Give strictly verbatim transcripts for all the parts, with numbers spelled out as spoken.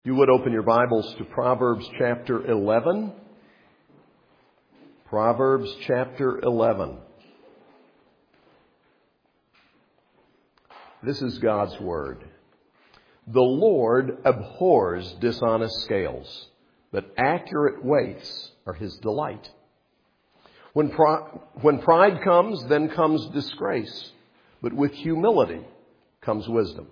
You would open your Bibles to Proverbs chapter eleven. Proverbs chapter eleven. This is God's Word. The Lord abhors dishonest scales, but accurate weights are His delight. When, pri- when pride comes, then comes disgrace, but with humility comes wisdom.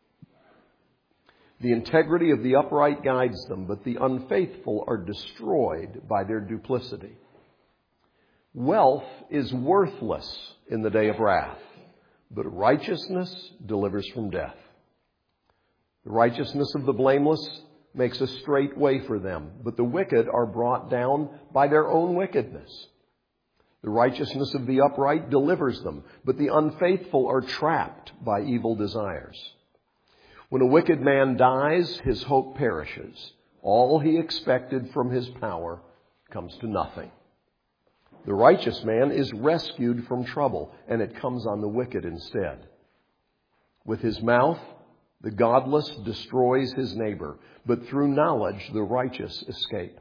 The integrity of the upright guides them, but the unfaithful are destroyed by their duplicity. Wealth is worthless in the day of wrath, but righteousness delivers from death. The righteousness of the blameless makes a straight way for them, but the wicked are brought down by their own wickedness. The righteousness of the upright delivers them, but the unfaithful are trapped by evil desires. When a wicked man dies, his hope perishes. All he expected from his power comes to nothing. The righteous man is rescued from trouble, and it comes on the wicked instead. With his mouth, the godless destroys his neighbor, but through knowledge the righteous escape.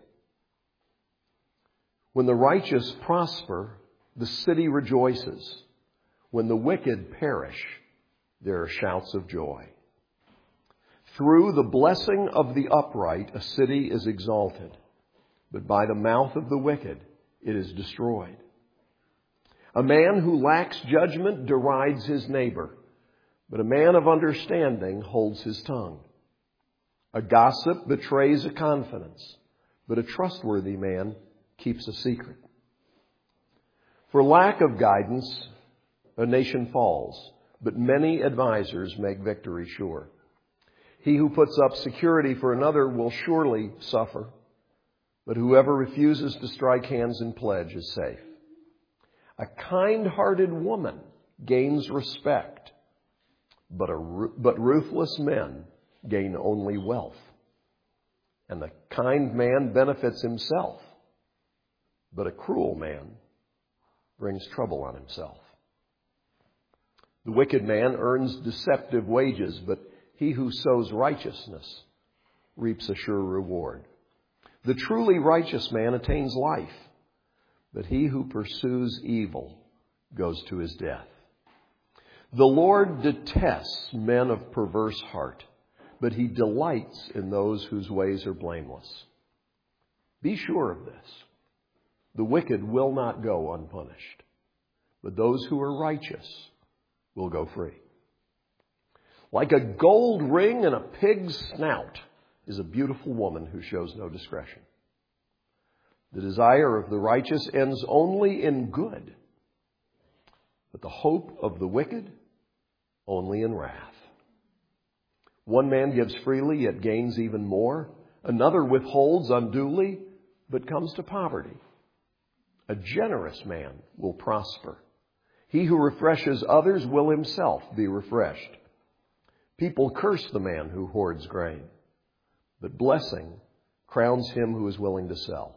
When the righteous prosper, the city rejoices. When the wicked perish, there are shouts of joy. Through the blessing of the upright, a city is exalted, but by the mouth of the wicked, it is destroyed. A man who lacks judgment derides his neighbor, but a man of understanding holds his tongue. A gossip betrays a confidence, but a trustworthy man keeps a secret. For lack of guidance, a nation falls, but many advisers make victory sure. He who puts up security for another will surely suffer, but whoever refuses to strike hands in pledge is safe. A kind-hearted woman gains respect, but, a, but ruthless men gain only wealth. And the kind man benefits himself, but a cruel man brings trouble on himself. The wicked man earns deceptive wages, but he who sows righteousness reaps a sure reward. The truly righteous man attains life, but he who pursues evil goes to his death. The Lord detests men of perverse heart, but He delights in those whose ways are blameless. Be sure of this. The wicked will not go unpunished, but those who are righteous will go free. Like a gold ring in a pig's snout is a beautiful woman who shows no discretion. The desire of the righteous ends only in good, but the hope of the wicked only in wrath. One man gives freely, yet gains even more. Another withholds unduly, but comes to poverty. A generous man will prosper. He who refreshes others will himself be refreshed. People curse the man who hoards grain, but blessing crowns him who is willing to sell.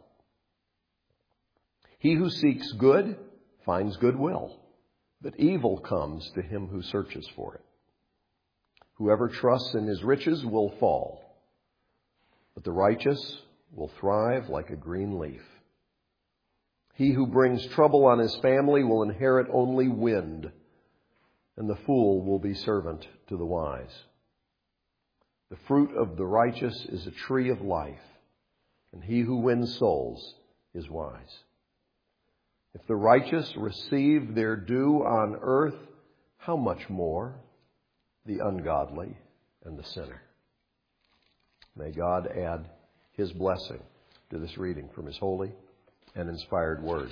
He who seeks good finds goodwill, but evil comes to him who searches for it. Whoever trusts in his riches will fall, but the righteous will thrive like a green leaf. He who brings trouble on his family will inherit only wind, and the fool will be servant to the wise. The fruit of the righteous is a tree of life, and he who wins souls is wise. If the righteous receive their due on earth, how much more the ungodly and the sinner? May God add His blessing to this reading from His holy and inspired word.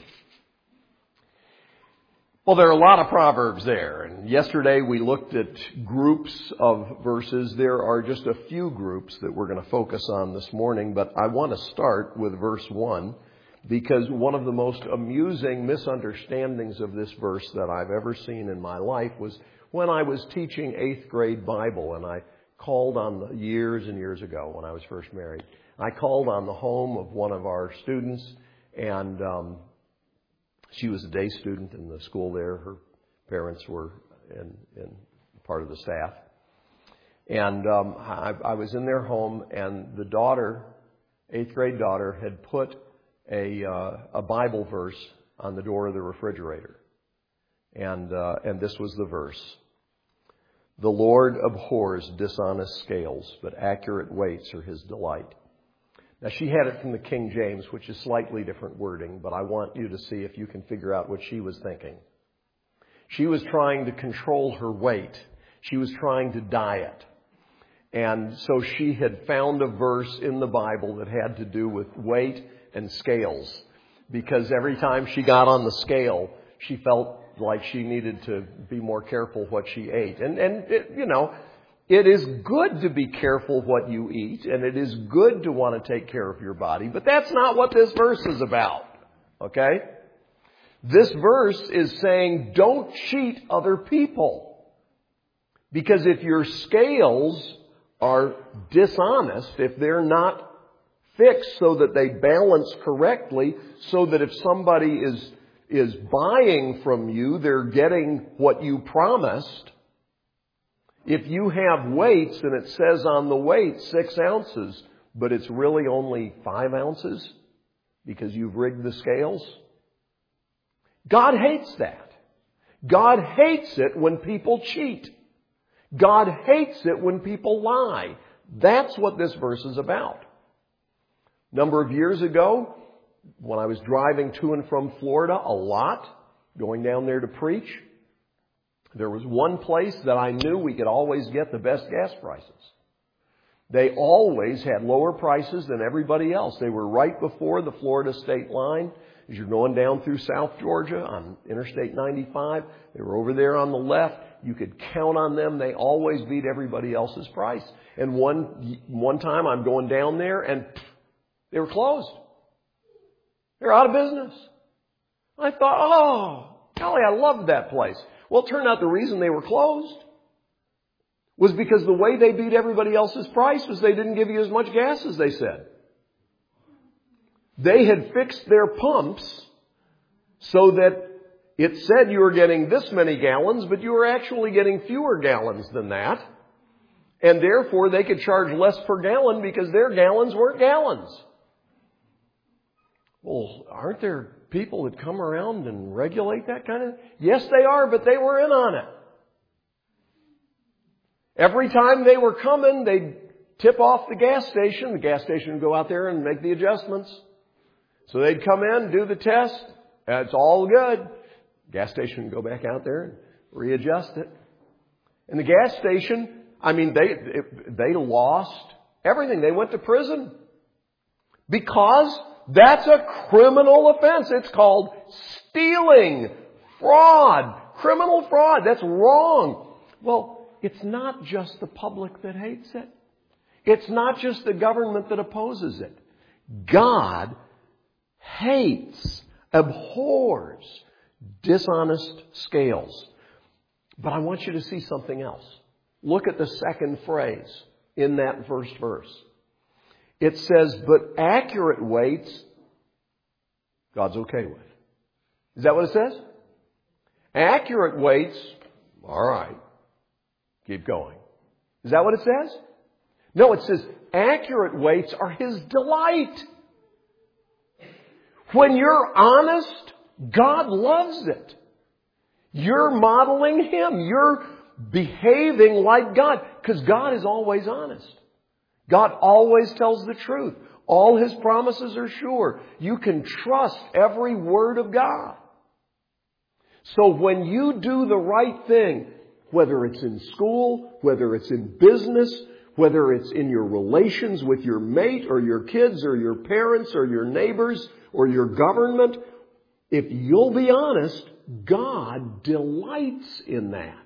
Well, there are a lot of proverbs there, and yesterday we looked at groups of verses. There are just a few groups that we're going to focus on this morning, but I want to start with verse one, because one of the most amusing misunderstandings of this verse that I've ever seen in my life was when I was teaching eighth grade Bible, and I called on the, years and years ago when I was first married, I called on the home of one of our students, and um, she was a day student in the school there. Her parents were in, in part of the staff. And um, I, I was in their home, and the daughter, eighth grade daughter, had put a uh, a Bible verse on the door of the refrigerator. And uh, and this was the verse. The Lord abhors dishonest scales, but accurate weights are His delight. Now, she had it from the King James, which is slightly different wording, but I want you to see if you can figure out what she was thinking. She was trying to control her weight. She was trying to diet. And so she had found a verse in the Bible that had to do with weight and scales. Because every time she got on the scale, she felt like she needed to be more careful what she ate. And, and it, you know, it is good to be careful what you eat, and it is good to want to take care of your body. But that's not what this verse is about. Okay? This verse is saying, don't cheat other people. Because if your scales are dishonest, if they're not fixed so that they balance correctly, so that if somebody is is buying from you, they're getting what you promised. If you have weights and it says on the weight six ounces, but it's really only five ounces because you've rigged the scales, God hates that. God hates it when people cheat. God hates it when people lie. That's what this verse is about. A number of years ago, when I was driving to and from Florida a lot, going down there to preach, there was one place that I knew we could always get the best gas prices. They always had lower prices than everybody else. They were right before the Florida state line. As you're going down through South Georgia on Interstate ninety-five, they were over there on the left. You could count on them. They always beat everybody else's price. And one one time I'm going down there and pff, they were closed. They're out of business. I thought, oh, golly, I loved that place. Well, it turned out the reason they were closed was because the way they beat everybody else's price was they didn't give you as much gas as they said. They had fixed their pumps so that it said you were getting this many gallons, but you were actually getting fewer gallons than that. And therefore, they could charge less per gallon because their gallons weren't gallons. Well, aren't there people that come around and regulate that kind of? Yes, they are, but they were in on it. Every time they were coming, they'd tip off the gas station. The gas station would go out there and make the adjustments. So they'd come in, do the test. It's all good. Gas station would go back out there and readjust it. And the gas station, I mean, they they lost everything. They went to prison because that's a criminal offense. It's called stealing, fraud, criminal fraud. That's wrong. Well, it's not just the public that hates it. It's not just the government that opposes it. God hates, abhors dishonest scales. But I want you to see something else. Look at the second phrase in that first verse. It says, but accurate weights, God's okay with. Is that what it says? Accurate weights, all right, keep going. Is that what it says? No, it says accurate weights are His delight. When you're honest, God loves it. You're modeling Him. You're behaving like God, because God is always honest. God always tells the truth. All His promises are sure. You can trust every word of God. So when you do the right thing, whether it's in school, whether it's in business, whether it's in your relations with your mate or your kids or your parents or your neighbors or your government, if you'll be honest, God delights in that.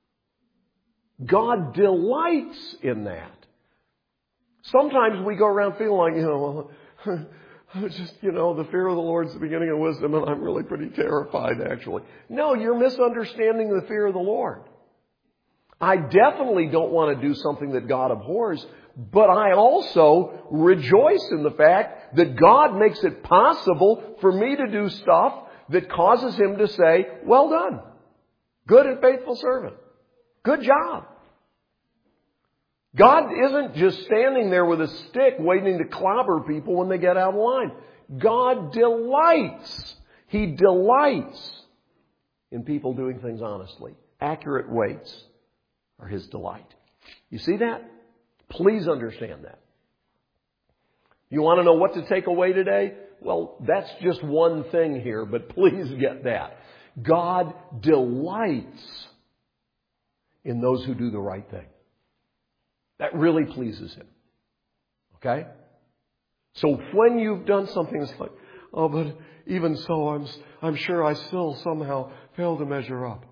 God delights in that. Sometimes we go around feeling like, you know, well, just, you know, the fear of the Lord is the beginning of wisdom, and I'm really pretty terrified, actually. No, you're misunderstanding the fear of the Lord. I definitely don't want to do something that God abhors, but I also rejoice in the fact that God makes it possible for me to do stuff that causes Him to say, well done. Good and faithful servant. Good job. God isn't just standing there with a stick waiting to clobber people when they get out of line. God delights. He delights in people doing things honestly. Accurate weights are His delight. You see that? Please understand that. You want to know what to take away today? Well, that's just one thing here, but please get that. God delights in those who do the right thing. That really pleases Him. Okay? So when you've done something that's like, oh, but even so, I'm, I'm sure I still somehow fail to measure up.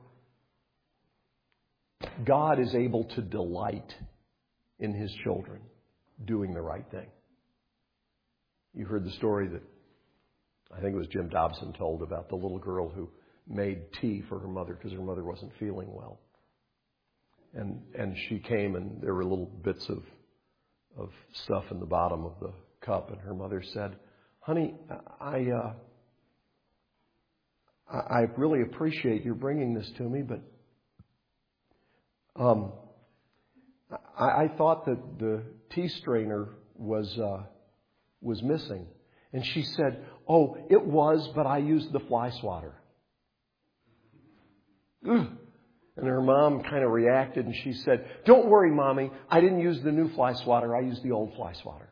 God is able to delight in His children doing the right thing. You heard the story that I think it was Jim Dobson told about the little girl who made tea for her mother because her mother wasn't feeling well. And and she came and there were little bits of of stuff in the bottom of the cup, and her mother said, "Honey, I uh, I really appreciate you bringing this to me, but um, I, I thought that the tea strainer was uh, was missing." And she said, "Oh, it was, but I used the fly swatter." Ugh. And her mom kind of reacted and she said, "Don't worry, Mommy. I didn't use the new fly swatter. I used the old fly swatter."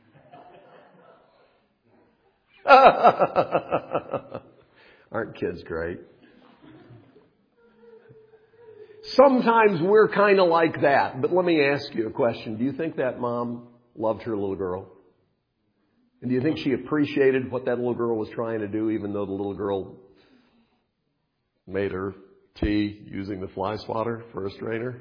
Aren't kids great? Sometimes we're kind of like that. But let me ask you a question. Do you think that mom loved her little girl? And do you think she appreciated what that little girl was trying to do, even though the little girl made her tea using the fly swatter for a strainer?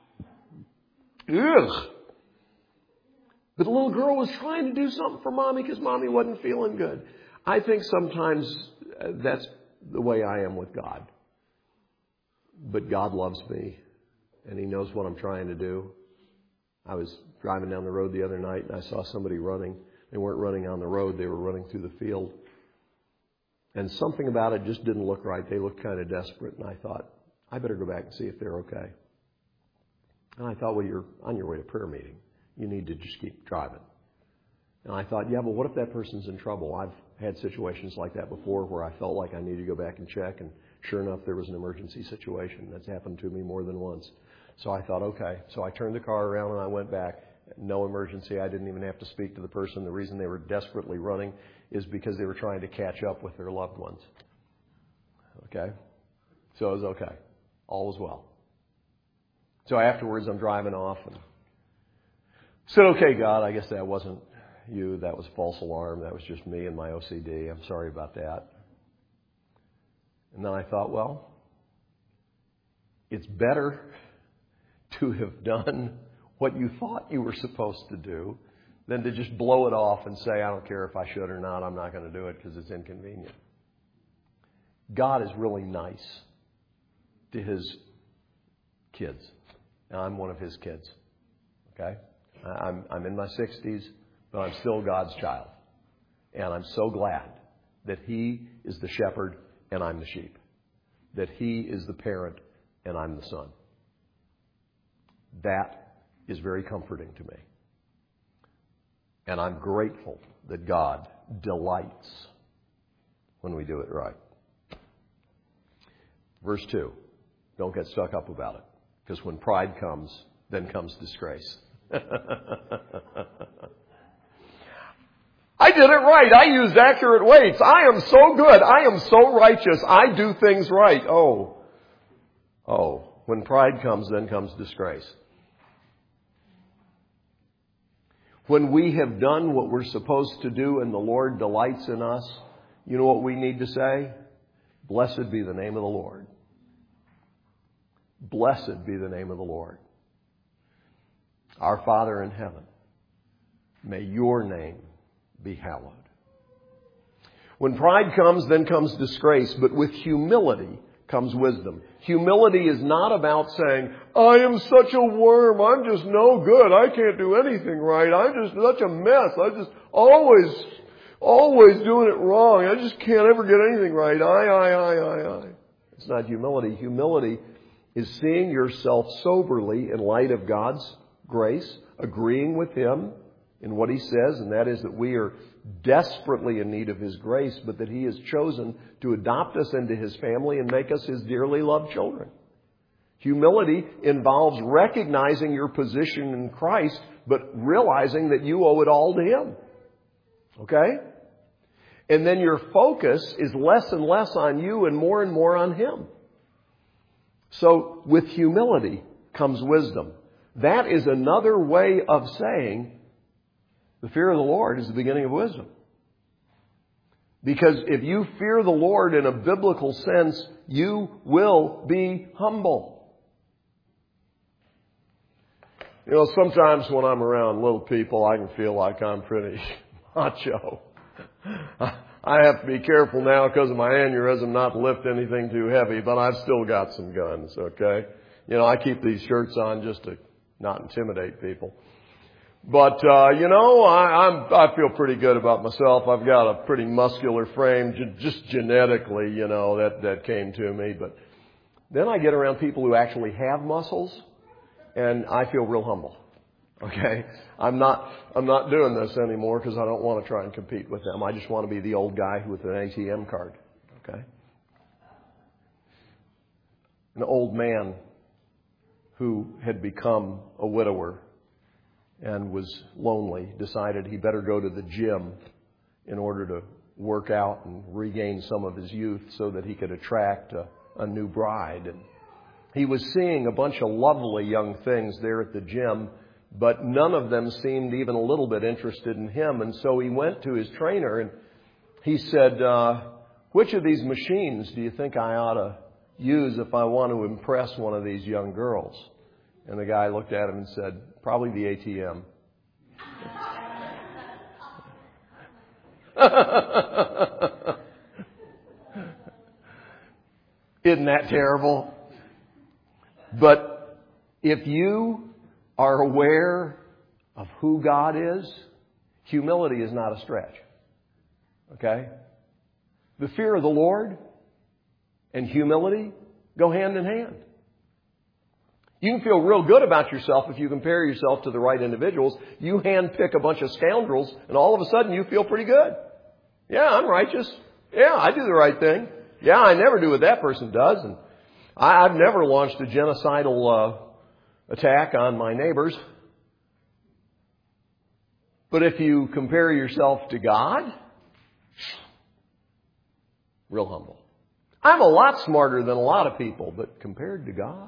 Ugh! But the little girl was trying to do something for Mommy because Mommy wasn't feeling good. I think sometimes that's the way I am with God. But God loves me, and He knows what I'm trying to do. I was driving down the road the other night, and I saw somebody running. They weren't running on the road. They were running through the field. And something about it just didn't look right. They looked kind of desperate. And I thought, I better go back and see if they're okay. And I thought, well, you're on your way to prayer meeting. You need to just keep driving. And I thought, yeah, but what if that person's in trouble? I've had situations like that before where I felt like I needed to go back and check. And sure enough, there was an emergency situation. That's happened to me more than once. So I thought, okay. So I turned the car around and I went back. No emergency. I didn't even have to speak to the person. The reason they were desperately running is because they were trying to catch up with their loved ones. Okay? So it was okay. All was well. So afterwards, I'm driving off and said, "Okay, God, I guess that wasn't you. That was a false alarm. That was just me and my O C D. I'm sorry about that." And then I thought, well, it's better to have done what you thought you were supposed to do than to just blow it off and say, "I don't care if I should or not. I'm not going to do it because it's inconvenient." God is really nice to His kids. And I'm one of His kids. Okay? I'm, I'm in my sixties, but I'm still God's child. And I'm so glad that He is the shepherd and I'm the sheep. That He is the parent and I'm the son. That is very comforting to me. And I'm grateful that God delights when we do it right. Verse two. Don't get stuck up about it. Because when pride comes, then comes disgrace. I did it right. I used accurate weights. I am so good. I am so righteous. I do things right. Oh. Oh. When pride comes, then comes disgrace. When we have done what we're supposed to do and the Lord delights in us, you know what we need to say? Blessed be the name of the Lord. Blessed be the name of the Lord. Our Father in heaven, may your name be hallowed. When pride comes, then comes disgrace, but with humility comes wisdom. Humility is not about saying, "I am such a worm. I'm just no good. I can't do anything right. I'm just such a mess. I'm just always, always doing it wrong. I just can't ever get anything right. I, I, I, I, I." It's not humility. Humility is seeing yourself soberly in light of God's grace, agreeing with Him in what He says, and that is that we are desperately in need of His grace, but that He has chosen to adopt us into His family and make us His dearly loved children. Humility involves recognizing your position in Christ, but realizing that you owe it all to Him. Okay? And then your focus is less and less on you and more and more on Him. So with humility comes wisdom. That is another way of saying the fear of the Lord is the beginning of wisdom. Because if you fear the Lord in a biblical sense, you will be humble. You know, sometimes when I'm around little people, I can feel like I'm pretty macho. I have to be careful now because of my aneurysm not to lift anything too heavy, but I've still got some guns, okay? You know, I keep these shirts on just to not intimidate people. But, uh, you know, I, I'm, I feel pretty good about myself. I've got a pretty muscular frame, j- just genetically, you know, that, that came to me. But then I get around people who actually have muscles, and I feel real humble. Okay? I'm not, I'm not doing this anymore because I don't want to try and compete with them. I just want to be the old guy with an A T M card. Okay? An old man who had become a widower and was lonely decided he better go to the gym in order to work out and regain some of his youth so that he could attract a, a new bride. And he was seeing a bunch of lovely young things there at the gym, but none of them seemed even a little bit interested in him. And so he went to his trainer and he said, uh, which of these machines do you think I ought to use if I want to impress one of these young girls? And the guy looked at him and said, probably the A T M. Isn't that terrible? But if you are aware of who God is, humility is not a stretch. Okay? The fear of the Lord and humility go hand in hand. You can feel real good about yourself if you compare yourself to the right individuals. You handpick a bunch of scoundrels, and all of a sudden you feel pretty good. Yeah, I'm righteous. Yeah, I do the right thing. Yeah, I never do what that person does. And I, I've never launched a genocidal uh, attack on my neighbors. But if you compare yourself to God, real humble. I'm a lot smarter than a lot of people, but compared to God,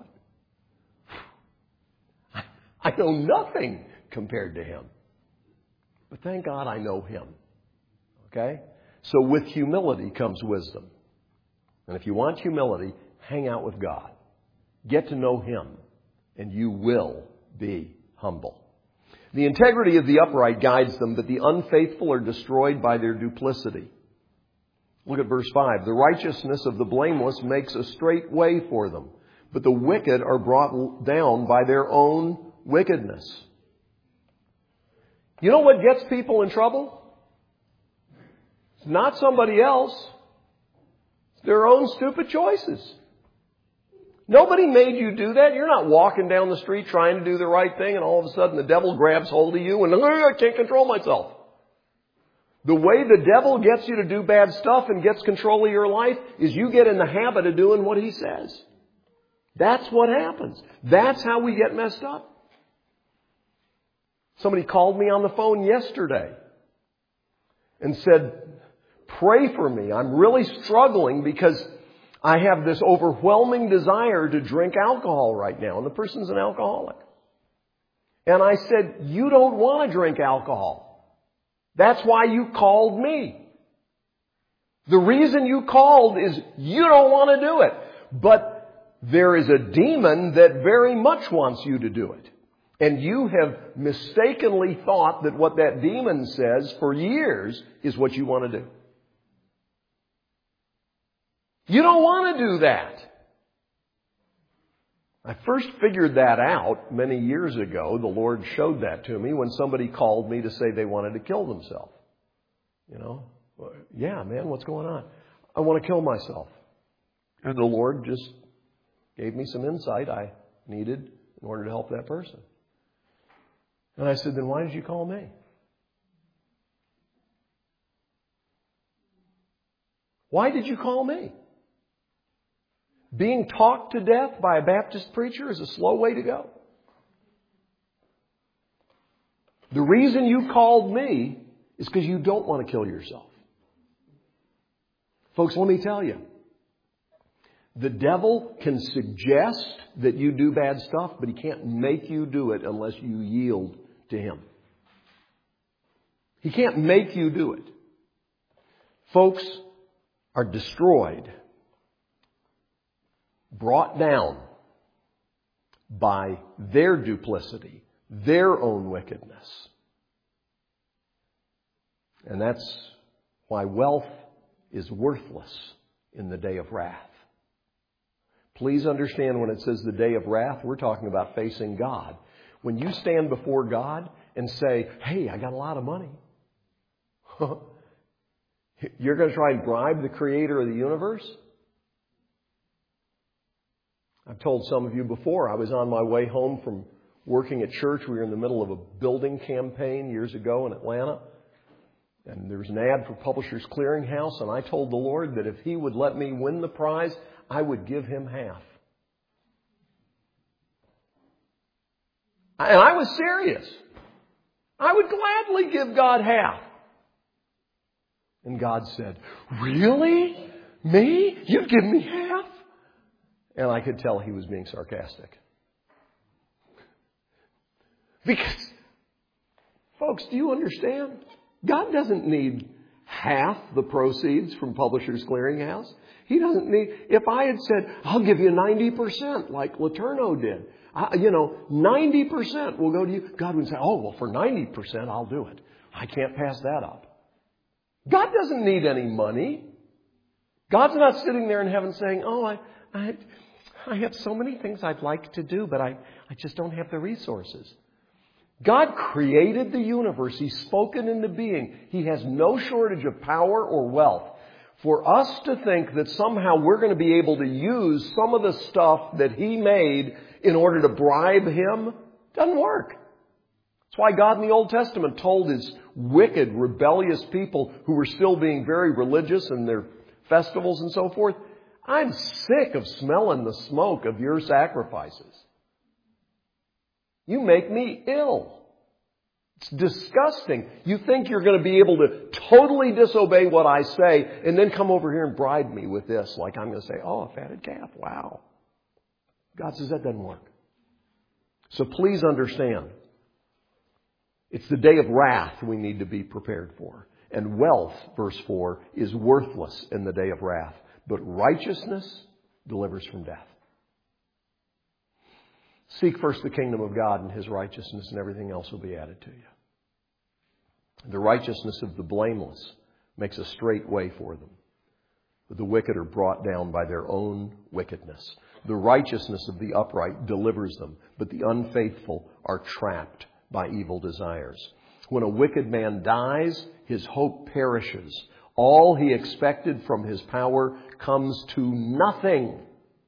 I know nothing compared to Him. But thank God I know Him. Okay? So with humility comes wisdom. And if you want humility, hang out with God. Get to know Him, and you will be humble. The integrity of the upright guides them, but the unfaithful are destroyed by their duplicity. Look at verse five. The righteousness of the blameless makes a straight way for them, but the wicked are brought down by their own wickedness. You know what gets people in trouble? It's not somebody else. It's their own stupid choices. Nobody made you do that. You're not walking down the street trying to do the right thing and all of a sudden the devil grabs hold of you and I can't control myself. The way the devil gets you to do bad stuff and gets control of your life is you get in the habit of doing what he says. That's what happens. That's how we get messed up. Somebody called me on the phone yesterday and said, pray for me. I'm really struggling because I have this overwhelming desire to drink alcohol right now. And the person's an alcoholic. And I said, you don't want to drink alcohol. That's why you called me. The reason you called is you don't want to do it. But there is a demon that very much wants you to do it. And you have mistakenly thought that what that demon says for years is what you want to do. You don't want to do that. I first figured that out many years ago. The Lord showed that to me when somebody called me to say they wanted to kill themselves. You know, yeah, man, what's going on? I want to kill myself. And the Lord just gave me some insight I needed in order to help that person. And I said, then why did you call me? Why did you call me? Being talked to death by a Baptist preacher is a slow way to go. The reason you called me is because you don't want to kill yourself. Folks, let me tell you. The devil can suggest that you do bad stuff, but he can't make you do it unless you yield to him. He can't make you do it. Folks are destroyed, brought down by their duplicity, their own wickedness. And that's why wealth is worthless in the day of wrath. Please understand, when it says the day of wrath, we're talking about facing God. When you stand before God and say, hey, I got a lot of money. You're going to try and bribe the creator of the universe? I've told some of you before, I was on my way home from working at church. We were in the middle of a building campaign years ago in Atlanta. And there was an ad for Publishers Clearinghouse, and I told the Lord that if He would let me win the prize, I would give Him half. And I was serious. I would gladly give God half. And God said, really? Me? You'd give me half? And I could tell He was being sarcastic. Because, folks, do you understand? God doesn't need half the proceeds from Publishers Clearinghouse. He doesn't need, if I had said, I'll give you ninety percent like Letourneau did, I, you know, ninety percent will go to you. God would say, oh, well, for ninety percent, I'll do it. I can't pass that up. God doesn't need any money. God's not sitting there in heaven saying, oh, I, I, I have so many things I'd like to do, but I, I just don't have the resources. God created the universe. He spoke it into being. He has no shortage of power or wealth. For us to think that somehow we're going to be able to use some of the stuff that He made in order to bribe Him doesn't work. That's why God in the Old Testament told His wicked, rebellious people who were still being very religious in their festivals and so forth, I'm sick of smelling the smoke of your sacrifices. You make me ill. It's disgusting. You think you're going to be able to totally disobey what I say and then come over here and bribe me with this. Like I'm going to say, oh, a fatted calf. Wow. God says that doesn't work. So please understand. It's the day of wrath we need to be prepared for. And wealth, verse four, is worthless in the day of wrath. But righteousness delivers from death. Seek first the kingdom of God and His righteousness, and everything else will be added to you. The righteousness of the blameless makes a straight way for them. But the wicked are brought down by their own wickedness. The righteousness of the upright delivers them, but the unfaithful are trapped by evil desires. When a wicked man dies, his hope perishes. All he expected from his power comes to nothing.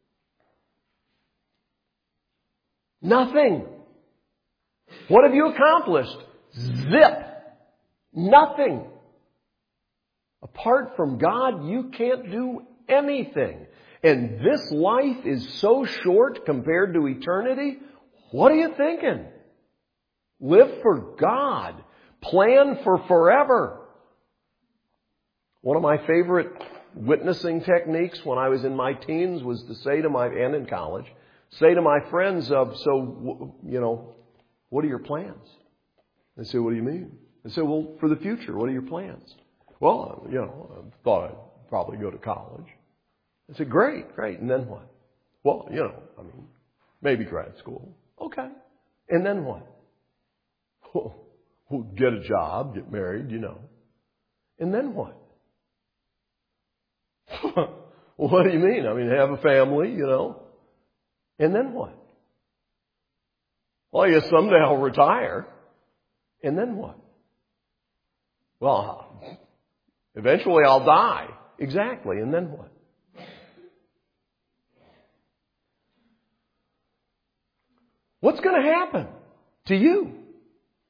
Nothing. What have you accomplished? Zip. Nothing. Apart from God, you can't do anything. And this life is so short compared to eternity. What are you thinking? Live for God. Plan for forever. One of my favorite witnessing techniques when I was in my teens was to say to my, and in college, say to my friends of, so, you know, what are your plans? They say, what do you mean? I say, well, for the future, what are your plans? Well, you know, I thought I'd probably go to college. I said, great, great. And then what? Well, you know, I mean, maybe grad school. Okay. And then what? Well, we'll get a job, get married, you know. And then what? What do you mean? I mean, have a family, you know. And then what? Well, I guess someday I'll retire. And then what? Well, eventually I'll die. Exactly. And then what? What's going to happen to you?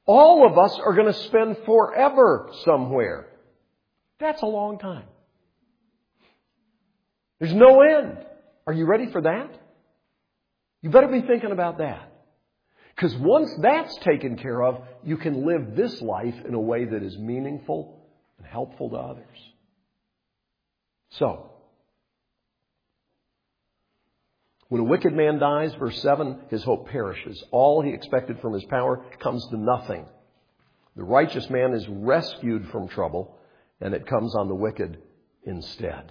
All of us are going to spend forever somewhere. That's a long time. There's no end. Are you ready for that? You better be thinking about that. Because once that's taken care of, you can live this life in a way that is meaningful and helpful to others. So, when a wicked man dies, verse seven, his hope perishes. All he expected from his power comes to nothing. The righteous man is rescued from trouble, and it comes on the wicked instead.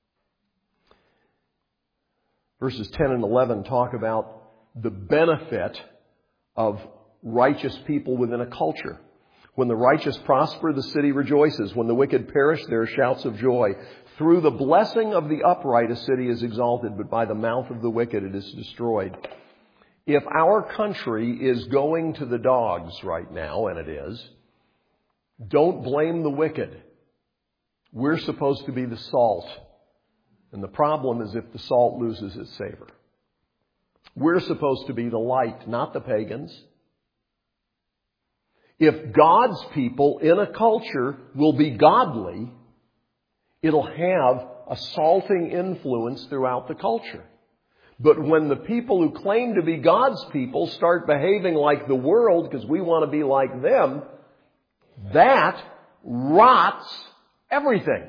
Verses ten and eleven talk about the benefit of righteous people within a culture. When the righteous prosper, the city rejoices. When the wicked perish, there are shouts of joy. Through the blessing of the upright, a city is exalted, but by the mouth of the wicked it is destroyed. If our country is going to the dogs right now, and it is, don't blame the wicked. We're supposed to be the salt. And the problem is if the salt loses its savor. We're supposed to be the light, not the pagans. If God's people in a culture will be godly, it'll have a salting influence throughout the culture. But when the people who claim to be God's people start behaving like the world because we want to be like them, that rots everything.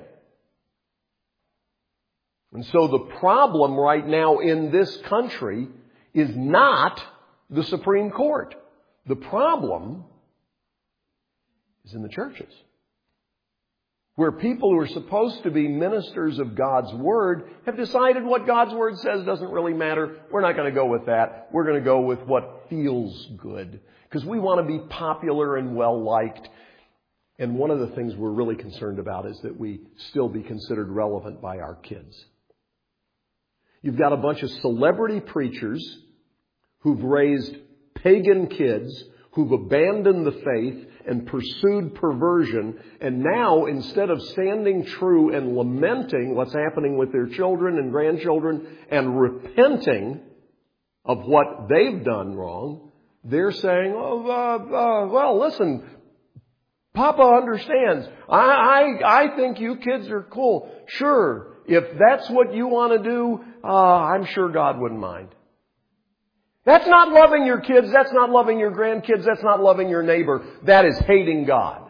And so the problem right now in this country is not the Supreme Court. The problem is in the churches, where people who are supposed to be ministers of God's Word have decided what God's Word says doesn't really matter. We're not going to go with that. We're going to go with what feels good, because we want to be popular and well-liked. And one of the things we're really concerned about is that we still be considered relevant by our kids. You've got a bunch of celebrity preachers who've raised pagan kids, who've abandoned the faith and pursued perversion. And now, instead of standing true and lamenting what's happening with their children and grandchildren and repenting of what they've done wrong, they're saying, oh, uh, uh, well, listen, Papa understands. I, I, I think you kids are cool. Sure, if that's what you want to do, uh, I'm sure God wouldn't mind. That's not loving your kids. That's not loving your grandkids. That's not loving your neighbor. That is hating God.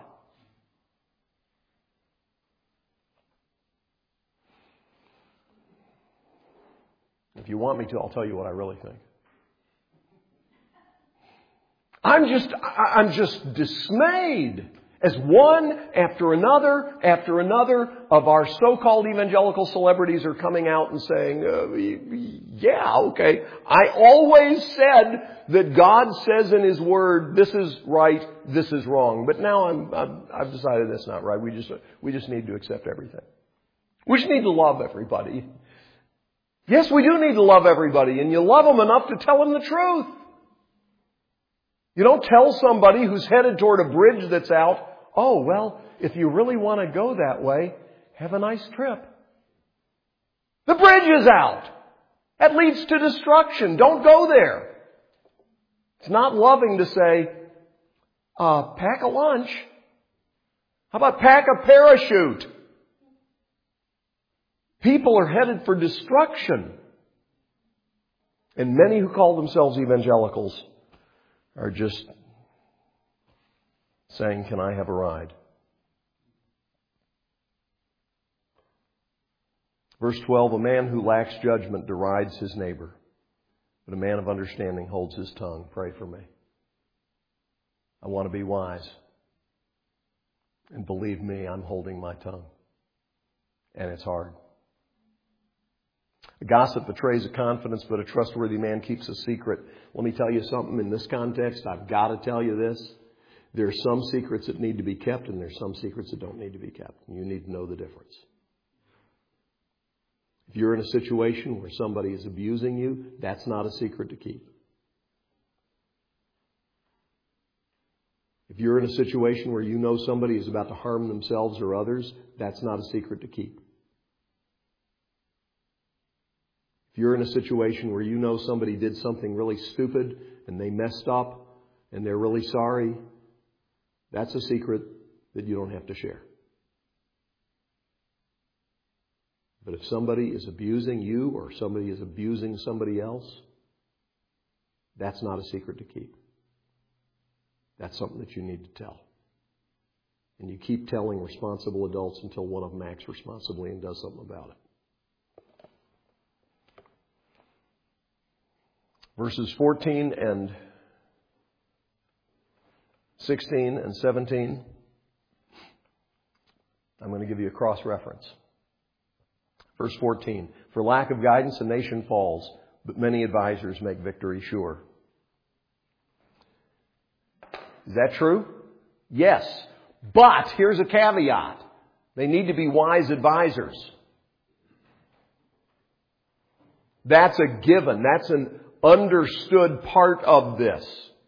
If you want me to, I'll tell you what I really think. I'm just, I'm just dismayed as one after another after another of our so-called evangelical celebrities are coming out and saying, uh, yeah, okay, I always said that God says in His Word, this is right, this is wrong. But now I'm, I'm, I've decided that's not right. We just, we just need to accept everything. We just need to love everybody. Yes, we do need to love everybody, and you love them enough to tell them the truth. You don't tell somebody who's headed toward a bridge that's out, oh, well, if you really want to go that way, have a nice trip. The bridge is out. That leads to destruction. Don't go there. It's not loving to say, uh, pack a lunch. How about pack a parachute? People are headed for destruction. And many who call themselves evangelicals are just saying, can I have a ride? Verse twelve, a man who lacks judgment derides his neighbor, but a man of understanding holds his tongue. Pray for me. I want to be wise. And believe me, I'm holding my tongue. And it's hard. A gossip betrays a confidence, but a trustworthy man keeps a secret. Let me tell you something in this context. I've got to tell you this. There are some secrets that need to be kept, and there's some secrets that don't need to be kept. You need to know the difference. If you're in a situation where somebody is abusing you, that's not a secret to keep. If you're in a situation where you know somebody is about to harm themselves or others, that's not a secret to keep. If you're in a situation where you know somebody did something really stupid and they messed up and they're really sorry, That's a secret that you don't have to share. But if somebody is abusing you or somebody is abusing somebody else, that's not a secret to keep. That's something that you need to tell. And you keep telling responsible adults until one of them acts responsibly and does something about it. Verses fourteen and sixteen and seventeen, I'm going to give you a cross-reference. Verse fourteen, for lack of guidance a nation falls, but many advisors make victory sure. Is that true? Yes. But here's a caveat. They need to be wise advisors. That's a given. That's an understood part of this.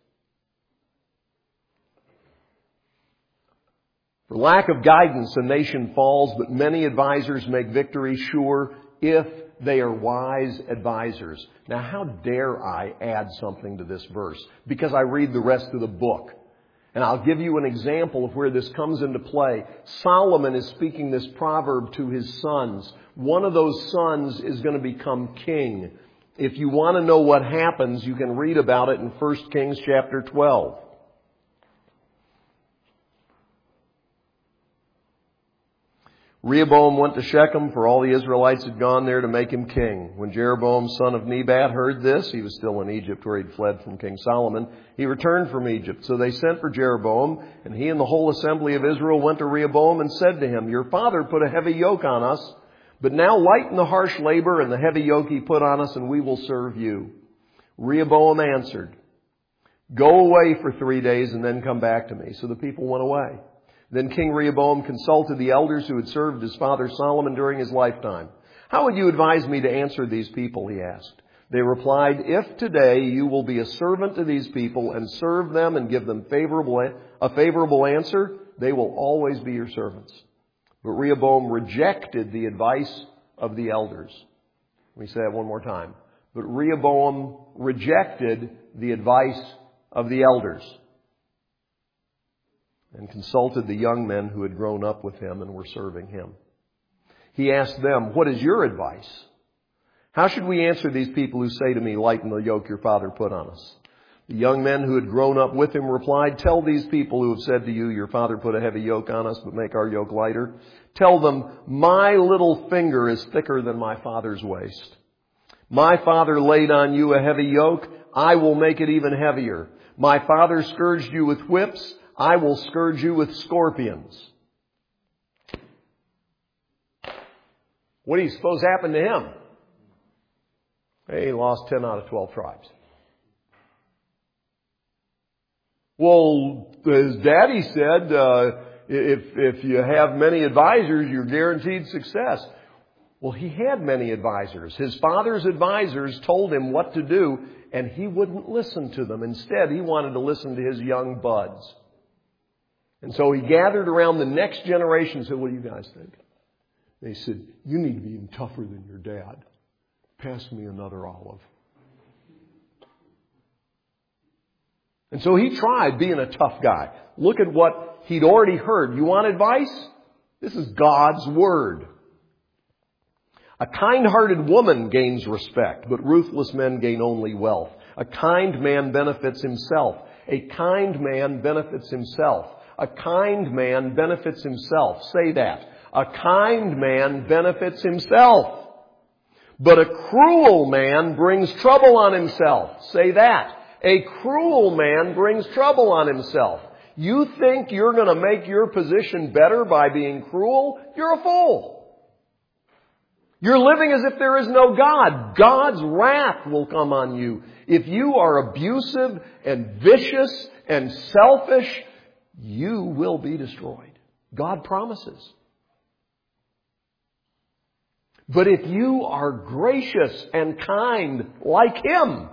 For lack of guidance, a nation falls, but many advisors make victory sure if they are wise advisors. Now, how dare I add something to this verse? Because I read the rest of the book. And I'll give you an example of where this comes into play. Solomon is speaking this proverb to his sons. One of those sons is going to become king. If you want to know what happens, you can read about it in First Kings chapter twelve. Rehoboam went to Shechem, for all the Israelites had gone there to make him king. When Jeroboam, son of Nebat, heard this, he was still in Egypt where he'd fled from King Solomon, he returned from Egypt. So they sent for Jeroboam, and he and the whole assembly of Israel went to Rehoboam and said to him, your father put a heavy yoke on us, but now lighten the harsh labor and the heavy yoke he put on us, and we will serve you. Rehoboam answered, go away for three days and then come back to me. So the people went away. Then King Rehoboam consulted the elders who had served his father Solomon during his lifetime. How would you advise me to answer these people, he asked. They replied, if today you will be a servant to these people and serve them and give them favorable, a favorable answer, they will always be your servants. But Rehoboam rejected the advice of the elders. Let me say that one more time. But Rehoboam rejected the advice of the elders and consulted the young men who had grown up with him and were serving him. He asked them, what is your advice? How should we answer these people who say to me, lighten the yoke your father put on us? The young men who had grown up with him replied, tell these people who have said to you, your father put a heavy yoke on us, but make our yoke lighter. Tell them, my little finger is thicker than my father's waist. My father laid on you a heavy yoke. I will make it even heavier. My father scourged you with whips. I will scourge you with scorpions. What do you suppose happened to him? He lost ten out of twelve tribes. Well, his daddy said, uh, if, if you have many advisors, you're guaranteed success. Well, he had many advisors. His father's advisors told him what to do, and he wouldn't listen to them. Instead, he wanted to listen to his young buds. And so he gathered around the next generation and said, what do you guys think? They said, you need to be even tougher than your dad. Pass me another olive. And so he tried being a tough guy. Look at what he'd already heard. You want advice? This is God's word. A kind-hearted woman gains respect, but ruthless men gain only wealth. A kind man benefits himself. A kind man benefits himself. A kind man benefits himself. Say that. A kind man benefits himself. But a cruel man brings trouble on himself. Say that. A cruel man brings trouble on himself. You think you're going to make your position better by being cruel? You're a fool. You're living as if there is no God. God's wrath will come on you. If you are abusive and vicious and selfish, you will be destroyed. God promises. But if you are gracious and kind like Him,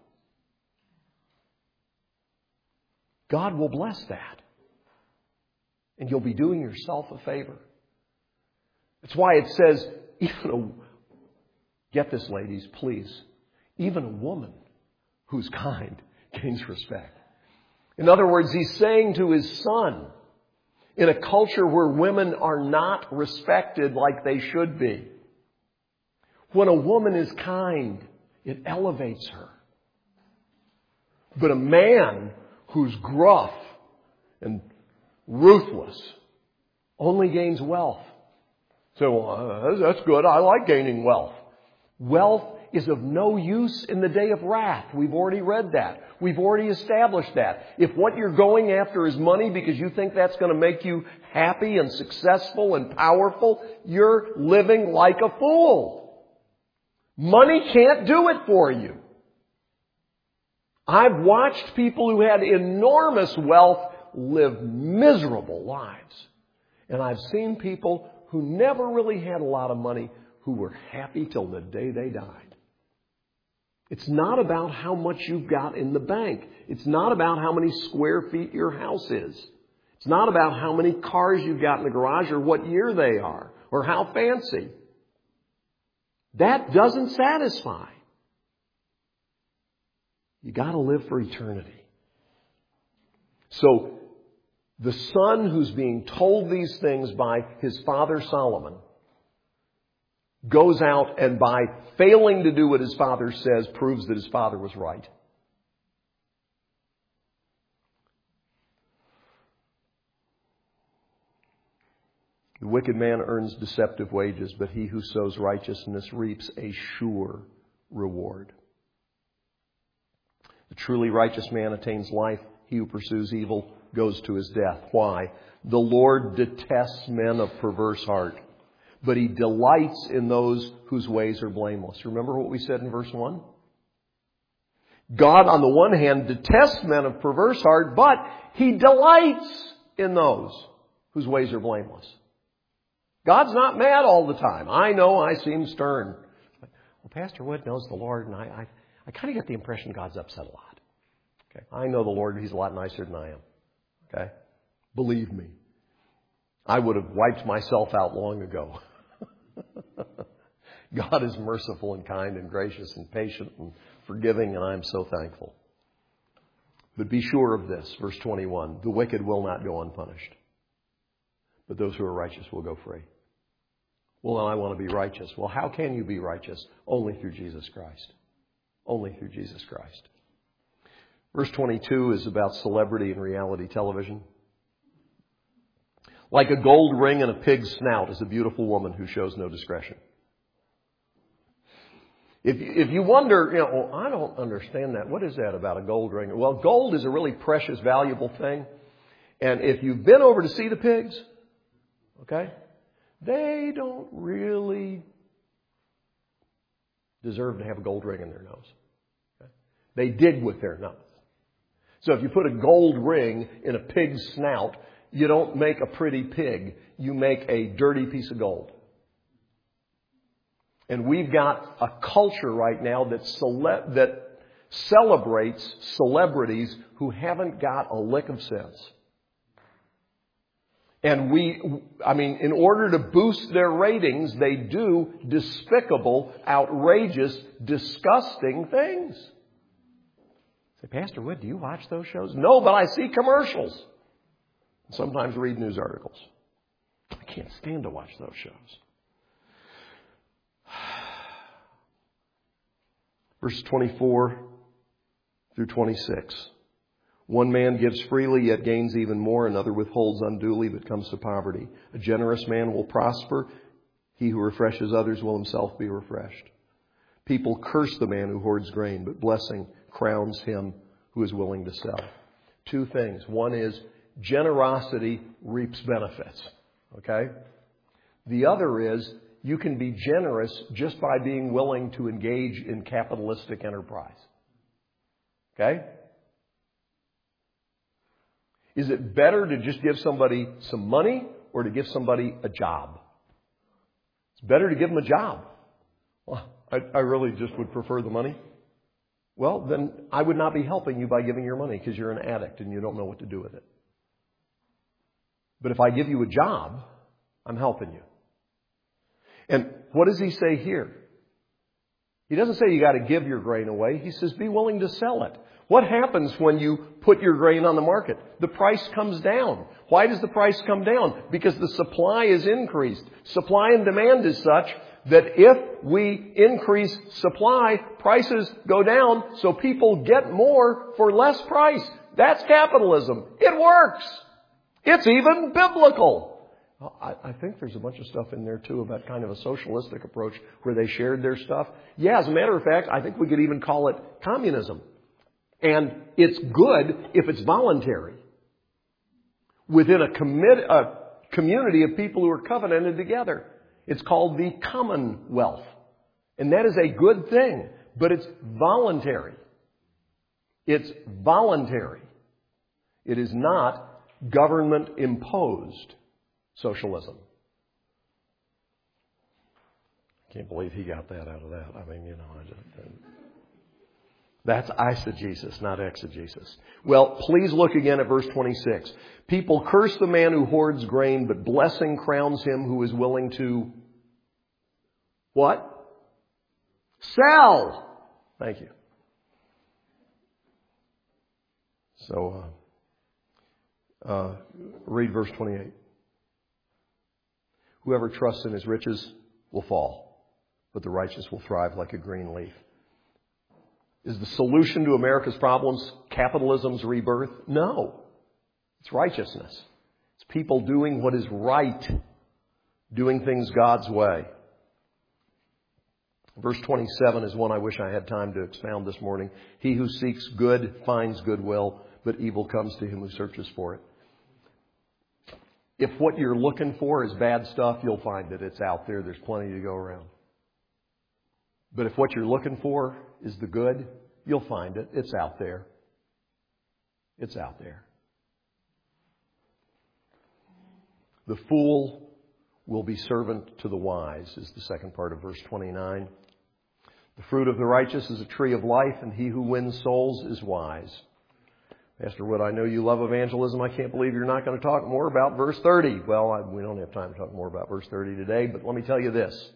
God will bless that. And you'll be doing yourself a favor. That's why it says, even a, get this ladies, please, even a woman who's kind gains respect. In other words, he's saying to his son, in a culture where women are not respected like they should be, when a woman is kind, it elevates her. But a man who's gruff and ruthless only gains wealth. So uh, that's good. I like gaining wealth. Wealth is of no use in the day of wrath. We've already read that. We've already established that. If what you're going after is money because you think that's going to make you happy and successful and powerful, you're living like a fool. Money can't do it for you. I've watched people who had enormous wealth live miserable lives. And I've seen people who never really had a lot of money who were happy till the day they died. It's not about how much you've got in the bank. It's not about how many square feet your house is. It's not about how many cars you've got in the garage or what year they are or how fancy. That doesn't satisfy. You got to live for eternity. So the son who's being told these things by his father Solomon goes out and by failing to do what his father says proves that his father was right. The wicked man earns deceptive wages, but he who sows righteousness reaps a sure reward. The truly righteous man attains life. He who pursues evil goes to his death. Why? The Lord detests men of perverse heart, but He delights in those whose ways are blameless. Remember what we said in verse one? God, on the one hand, detests men of perverse heart, but He delights in those whose ways are blameless. God's not mad all the time. I know I seem stern. Well, Pastor Wood knows the Lord, and I, I, I kind of get the impression God's upset a lot. Okay, I know the Lord, He's a lot nicer than I am. Okay? Believe me. I would have wiped myself out long ago. God is merciful and kind and gracious and patient and forgiving, and I'm so thankful. But be sure of this, verse twenty-one, the wicked will not go unpunished, but those who are righteous will go free. Well, I want to be righteous. Well, how can you be righteous? Only through Jesus Christ. Only through Jesus Christ. Verse twenty-two is about celebrity and reality television. Like a gold ring in a pig's snout is a beautiful woman who shows no discretion. If if you wonder, you know, well, I don't understand that. What is that about a gold ring? Well, gold is a really precious, valuable thing. And if you've been over to see the pigs, okay, they don't really deserve to have a gold ring in their nose. Okay? They dig with their nose. So if you put a gold ring in a pig's snout, you don't make a pretty pig. You make a dirty piece of gold. And we've got a culture right now that cele- that celebrates celebrities who haven't got a lick of sense. And we, I mean, in order to boost their ratings, they do despicable, outrageous, disgusting things. Say, Pastor Wood, do you watch those shows? No, but I see commercials. Sometimes read news articles. I can't stand to watch those shows. Verse twenty-four through twenty-six. One man gives freely, yet gains even more. Another withholds unduly, but comes to poverty. A generous man will prosper. He who refreshes others will himself be refreshed. People curse the man who hoards grain, but blessing crowns him who is willing to sell. Two things. One is generosity reaps benefits. Okay? The other is you can be generous just by being willing to engage in capitalistic enterprise. Okay? Is it better to just give somebody some money or to give somebody a job? It's better to give them a job. Well, I, I really just would prefer the money. Well, then I would not be helping you by giving your money because you're an addict and you don't know what to do with it. But if I give you a job, I'm helping you. And what does he say here? He doesn't say you got to give your grain away. He says be willing to sell it. What happens when you put your grain on the market? The price comes down. Why does the price come down? Because the supply is increased. Supply and demand is such that if we increase supply, prices go down, so people get more for less price. That's capitalism. It works. It's even biblical. I, I think there's a bunch of stuff in there, too, about kind of a socialistic approach where they shared their stuff. Yeah, as a matter of fact, I think we could even call it communism. And it's good if it's voluntary within a, commit, a community of people who are covenanted together. It's called the Commonwealth. And that is a good thing, but it's voluntary. It's voluntary. It is not government-imposed socialism. I can't believe he got that out of that. I mean, you know, I just... I, That's eisegesis, not exegesis. Well, please look again at verse twenty-six. People curse the man who hoards grain, but blessing crowns him who is willing to what? Sell. Thank you. So, uh, uh, read verse twenty-eight. Whoever trusts in his riches will fall, but the righteous will thrive like a green leaf. Is the solution to America's problems capitalism's rebirth? No. It's righteousness. It's people doing what is right, doing things God's way. Verse twenty-seven is one I wish I had time to expound this morning. He who seeks good finds goodwill, but evil comes to him who searches for it. If what you're looking for is bad stuff, you'll find it. It's out there. There's plenty to go around. But if what you're looking for is the good, you'll find it. It's out there. It's out there. The fool will be servant to the wise, is the second part of verse twenty-nine. The fruit of the righteous is a tree of life, and he who wins souls is wise. Pastor Wood, I know you love evangelism. I can't believe you're not going to talk more about verse thirty. Well, I, we don't have time to talk more about verse thirty today, but let me tell you this.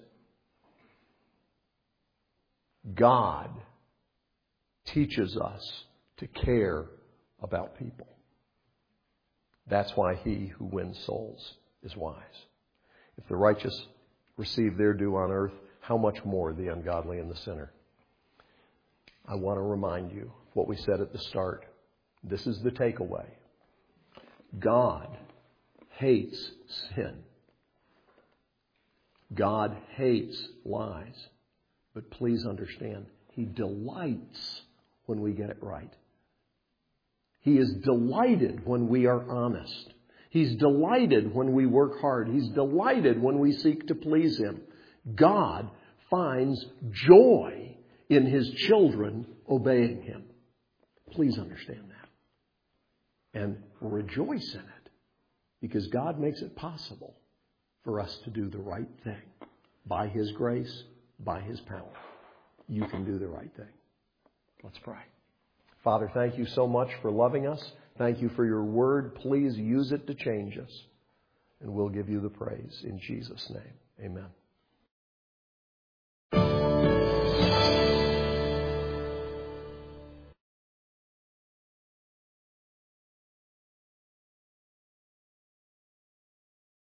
God teaches us to care about people. That's why he who wins souls is wise. If the righteous receive their due on earth, how much more the ungodly and the sinner? I want to remind you of what we said at the start. This is the takeaway. God hates sin. God hates lies. But please understand, he delights when we get it right. He is delighted when we are honest. He's delighted when we work hard. He's delighted when we seek to please him. God finds joy in his children obeying him. Please understand that. And rejoice in it, because God makes it possible for us to do the right thing by his grace, by his power. You can do the right thing. Let's pray. Father, thank you so much for loving us. Thank you for your word. Please use it to change us. And we'll give you the praise in Jesus' name. Amen.